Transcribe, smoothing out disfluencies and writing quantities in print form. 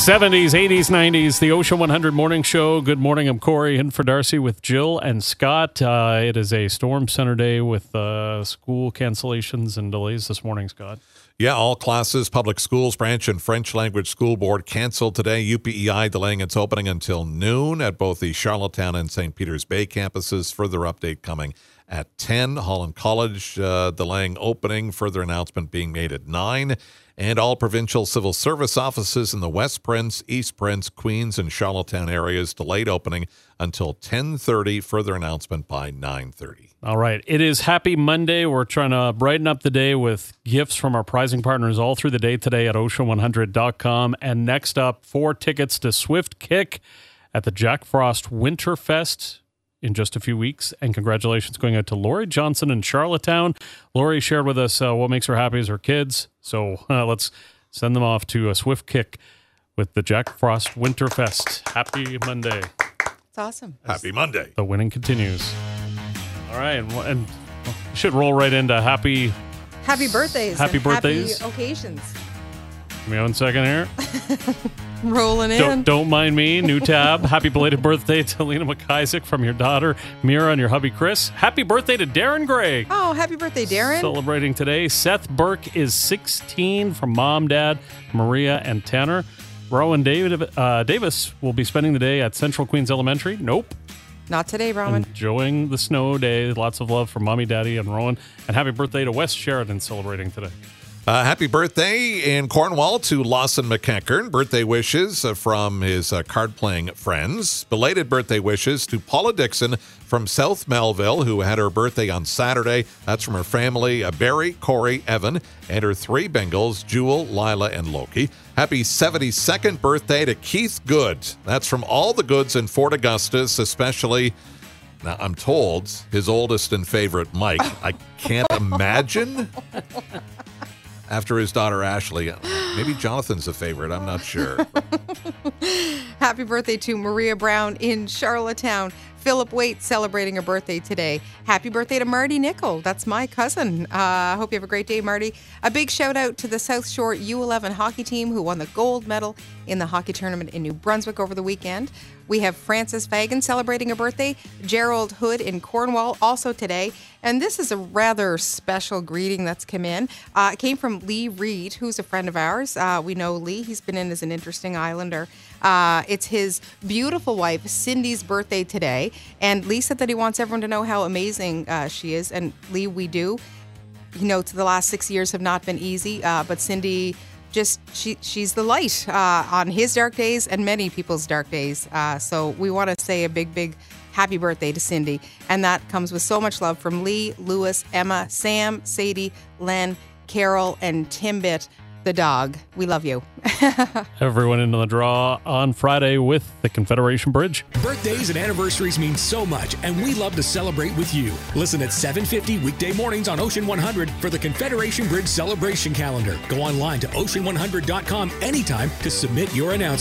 70s, 80s, 90s, the Ocean 100 Morning Show. Good morning. I'm Corey, in for Darcy with Jill and Scott. It is a storm center day with school cancellations and delays this morning, Scott. Yeah, all classes, public schools, branch and French language school board canceled today. UPEI delaying its opening until noon at both the Charlottetown and St. Peter's Bay campuses. Further update coming at 10. Holland College delaying opening. Further announcement being made at 9. And all provincial civil service offices in the West Prince, East Prince, Queens, and Charlottetown areas delayed opening until 10:30. Further announcement by 9:30. All right. It is Happy Monday. We're trying to brighten up the day with gifts from our prizing partners all through the day today at ocean100.com. And next up, 4 tickets to Swift Kick at the Jack Frost Winterfest in just a few weeks. And congratulations going out to Lori Johnson in Charlottetown. Lori shared with us what makes her happy is her kids. So let's send them off to a Swift Kick with the Jack Frost Winterfest. Happy Monday. It's awesome. Happy Monday. The winning continues. All right. And we should roll right into happy birthdays. Happy birthdays. Happy occasions. Give me 1 second here. Rolling in. Don't mind me. New tab. Happy belated birthday to Lena McIsaac from your daughter, Mira, and your hubby, Chris. Happy birthday to Darren Gray. Oh, happy birthday, Darren. Celebrating today. Seth Burke is 16 from Mom, Dad, Maria, and Tanner. Rowan Davis will be spending the day at Central Queens Elementary. Nope. Not today, Rowan. Enjoying the snow day. Lots of love from Mommy, Daddy, and Rowan. And happy birthday to Wes Sheridan celebrating today. Happy birthday in Cornwall to Lawson McEachern. Birthday wishes from his card-playing friends. Belated birthday wishes to Paula Dixon from South Melville, who had her birthday on Saturday. That's from her family, Barry, Corey, Evan, and her 3 Bengals, Jewel, Lila, and Loki. Happy 72nd birthday to Keith Good. That's from all the Goods in Fort Augustus, especially, now I'm told, his oldest and favorite, Mike. I can't imagine... After his daughter, Ashley. Maybe Jonathan's a favorite. I'm not sure. Happy birthday to Maria Brown in Charlottetown. Philip Waite celebrating her birthday today. Happy birthday to Marty Nickel. That's my cousin. Hope you have a great day, Marty. A big shout out to the South Shore U11 hockey team who won the gold medal in the hockey tournament in New Brunswick over the weekend. We have Frances Fagan celebrating a birthday. Gerald Hood in Cornwall also today. And this is a rather special greeting that's come in. It came from Lee Reed, who's a friend of ours. We know Lee. He's been in as an interesting islander. It's his beautiful wife, Cindy's birthday today. And Lee said that he wants everyone to know how amazing she is. And Lee, we do. He notes the last 6 years have not been easy. But Cindy, she's the light on his dark days and many people's dark days. So we want to say a big, big happy birthday to Cindy. And that comes with so much love from Lee, Lewis, Emma, Sam, Sadie, Len, Carol, and Timbit, the dog. We love you. Everyone into the draw on Friday with the Confederation Bridge. Birthdays and anniversaries mean so much, and we love to celebrate with you. Listen at 7:50 weekday mornings on Ocean 100 for the Confederation Bridge celebration calendar. Go online to ocean100.com anytime to submit your announcement.